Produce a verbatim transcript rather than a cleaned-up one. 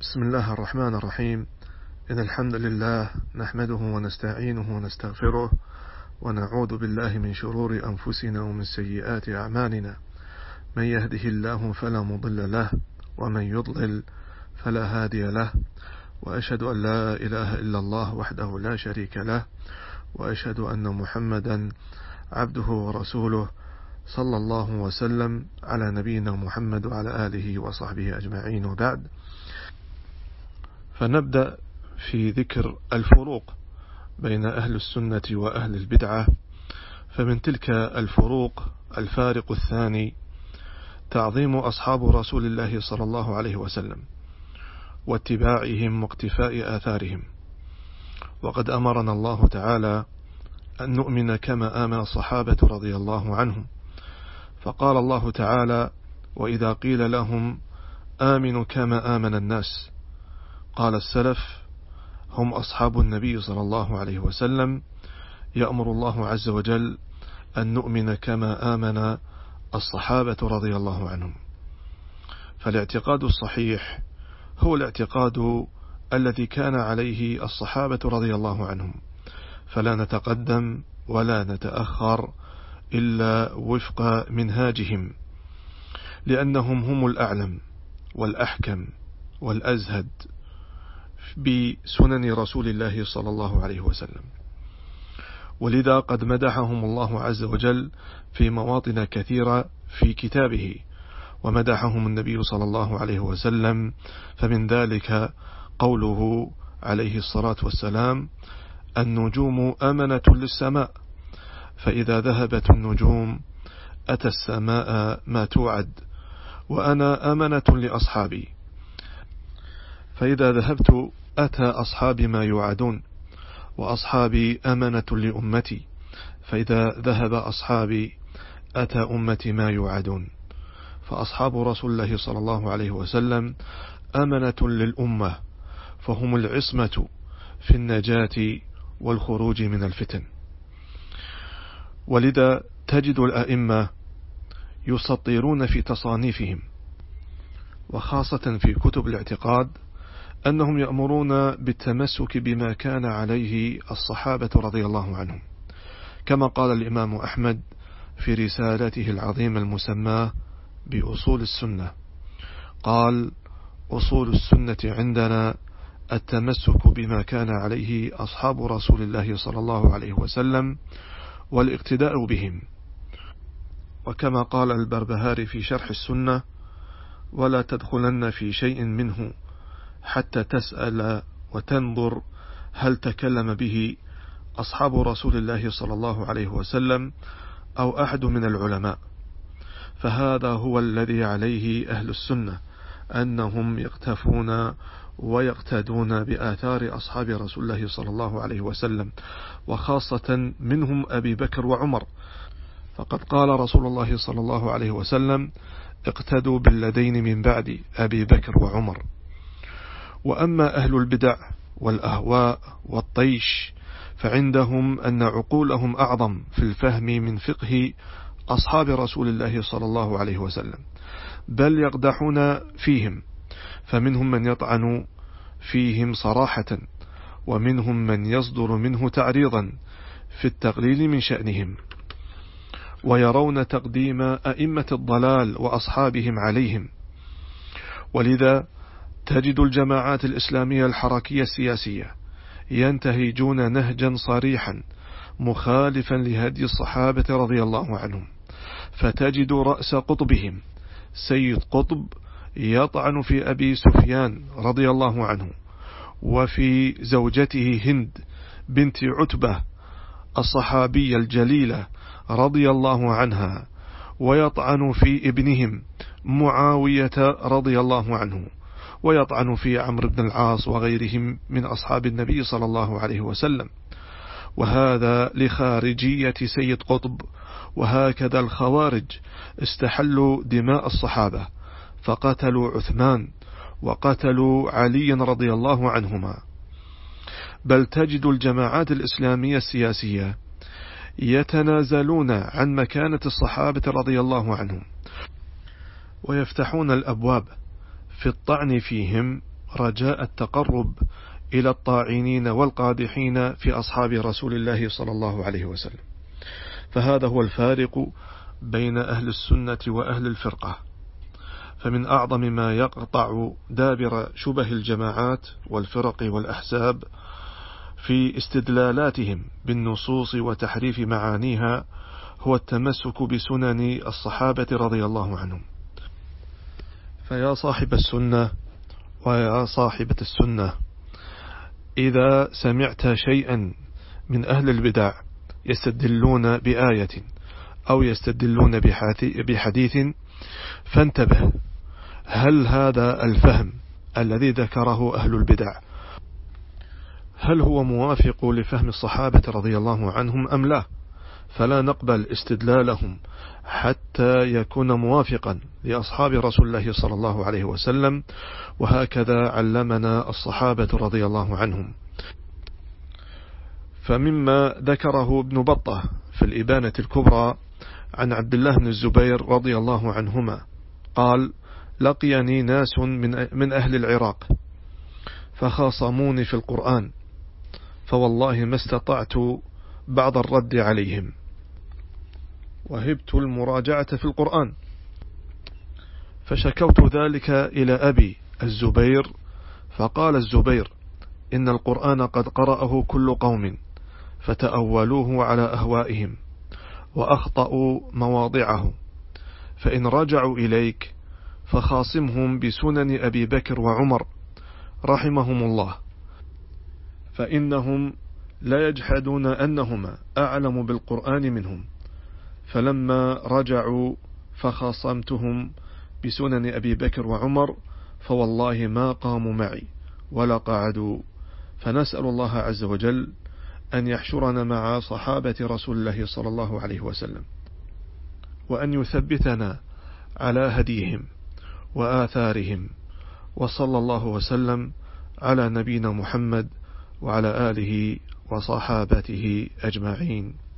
بسم الله الرحمن الرحيم. إن الحمد لله نحمده ونستعينه ونستغفره ونعوذ بالله من شرور أنفسنا ومن سيئات أعمالنا. من يهده الله فلا مضل له ومن يضلل فلا هادي له، وأشهد أن لا إله إلا الله وحده لا شريك له، وأشهد أن محمدا عبده ورسوله صلى الله وسلم على نبينا محمد وعلى آله وصحبه أجمعين، وبعد. فنبدأ في ذكر الفروق بين أهل السنة وأهل البدعة. فمن تلك الفروق الفارق الثاني تعظيم أصحاب رسول الله صلى الله عليه وسلم واتباعهم واقتفاء آثارهم. وقد أمرنا الله تعالى أن نؤمن كما آمن الصحابة رضي الله عنهم، فقال الله تعالى: وإذا قيل لهم آمنوا كما آمن الناس. قال السلف: هم أصحاب النبي صلى الله عليه وسلم. يأمر الله عز وجل أن نؤمن كما آمن الصحابة رضي الله عنهم. فالاعتقاد الصحيح هو الاعتقاد الذي كان عليه الصحابة رضي الله عنهم، فلا نتقدم ولا نتأخر إلا وفق منهاجهم، لأنهم هم الأعلم والأحكم والأزهد بسنن رسول الله صلى الله عليه وسلم. ولذا قد مدحهم الله عز وجل في مواطن كثيرة في كتابه، ومدحهم النبي صلى الله عليه وسلم. فمن ذلك قوله عليه الصلاة والسلام: النجوم أمنة للسماء، فإذا ذهبت النجوم أتى السماء ما توعد، وأنا أمنة لأصحابي، فإذا ذهبت أتى أصحابي ما يوعدون، وأصحابي أمنة لأمتي، فإذا ذهب أصحابي أتى أمتي ما يوعدون. فأصحاب رسول الله صلى الله عليه وسلم أمنة للأمة، فهم العصمة في النجاة والخروج من الفتن. ولذا تجد الأئمة يسطرون في تصانيفهم وخاصة في كتب الاعتقاد أنهم يأمرون بالتمسك بما كان عليه الصحابة رضي الله عنهم، كما قال الإمام أحمد في رسالته العظيمة المسماة بأصول السنة. قال: أصول السنة عندنا التمسك بما كان عليه أصحاب رسول الله صلى الله عليه وسلم والاقتداء بهم. وكما قال البربهاري في شرح السنة: ولا تدخلن في شيء منه حتى تسأل وتنظر هل تكلم به أصحاب رسول الله صلى الله عليه وسلم أو أحد من العلماء. فهذا هو الذي عليه أهل السنة، أنهم يقتفون ويقتدون بآثار أصحاب رسول الله صلى الله عليه وسلم، وخاصة منهم أبي بكر وعمر. فقد قال رسول الله صلى الله عليه وسلم: اقتدوا بالذين من بعد أبي بكر وعمر. وأما أهل البدع والأهواء والطيش فعندهم أن عقولهم أعظم في الفهم من فقه أصحاب رسول الله صلى الله عليه وسلم، بل يقدحون فيهم، فمنهم من يطعن فيهم صراحة، ومنهم من يصدر منه تعريضا في التقليل من شأنهم، ويرون تقديم أئمة الضلال وأصحابهم عليهم. ولذا تجد الجماعات الإسلامية الحركية السياسية ينتهجون نهجا صريحا مخالفا لهدي الصحابة رضي الله عنهم، فتجد رأس قطبهم سيد قطب يطعن في أبي سفيان رضي الله عنه، وفي زوجته هند بنت عتبة الصحابية الجليلة رضي الله عنها، ويطعن في ابنهم معاوية رضي الله عنه، ويطعن في عمرو بن العاص وغيرهم من أصحاب النبي صلى الله عليه وسلم. وهذا لخارجية سيد قطب. وهكذا الخوارج استحلوا دماء الصحابة، فقتلوا عثمان وقتلوا علي رضي الله عنهما. بل تجد الجماعات الإسلامية السياسية يتنازلون عن مكانة الصحابة رضي الله عنهم، ويفتحون الأبواب في الطعن فيهم رجاء التقرب إلى الطاعنين والقادحين في أصحاب رسول الله صلى الله عليه وسلم. فهذا هو الفارق بين أهل السنة وأهل الفرقة. فمن أعظم ما يقطع دابر شبه الجماعات والفرق والأحزاب في استدلالاتهم بالنصوص وتحريف معانيها هو التمسك بسنن الصحابة رضي الله عنهم. فيا صاحب السنة ويا صاحبة السنة، إذا سمعت شيئا من أهل البدع يستدلون بآية أو يستدلون بحديث فانتبه، هل هذا الفهم الذي ذكره أهل البدع هل هو موافق لفهم الصحابة رضي الله عنهم أم لا؟ فلا نقبل استدلالهم حتى يكون موافقا لأصحاب رسول الله صلى الله عليه وسلم، وهكذا علمنا الصحابة رضي الله عنهم. فمما ذكره ابن بطة في الإبانة الكبرى عن عبد الله بن الزبير رضي الله عنهما قال: لقيني ناس من من أهل العراق فخاصموني في القرآن، فوالله ما استطعت بعض الرد عليهم، وهبت المراجعة في القرآن، فشكوت ذلك إلى أبي الزبير، فقال الزبير: إن القرآن قد قرأه كل قوم فتأولوه على أهوائهم وأخطأوا مواضعه، فإن رجعوا إليك فخاصمهم بسنن أبي بكر وعمر رحمهم الله، فإنهم لا يجحدون أنهما أعلم بالقرآن منهم. فلما رجعوا فخاصمتهم بسنن أبي بكر وعمر، فوالله ما قاموا معي ولا قعدوا. فنسأل الله عز وجل أن يحشرنا مع صحابة رسول الله صلى الله عليه وسلم، وأن يثبتنا على هديهم وآثارهم، وصلى الله وسلم على نبينا محمد وعلى آله وصحابته أجمعين.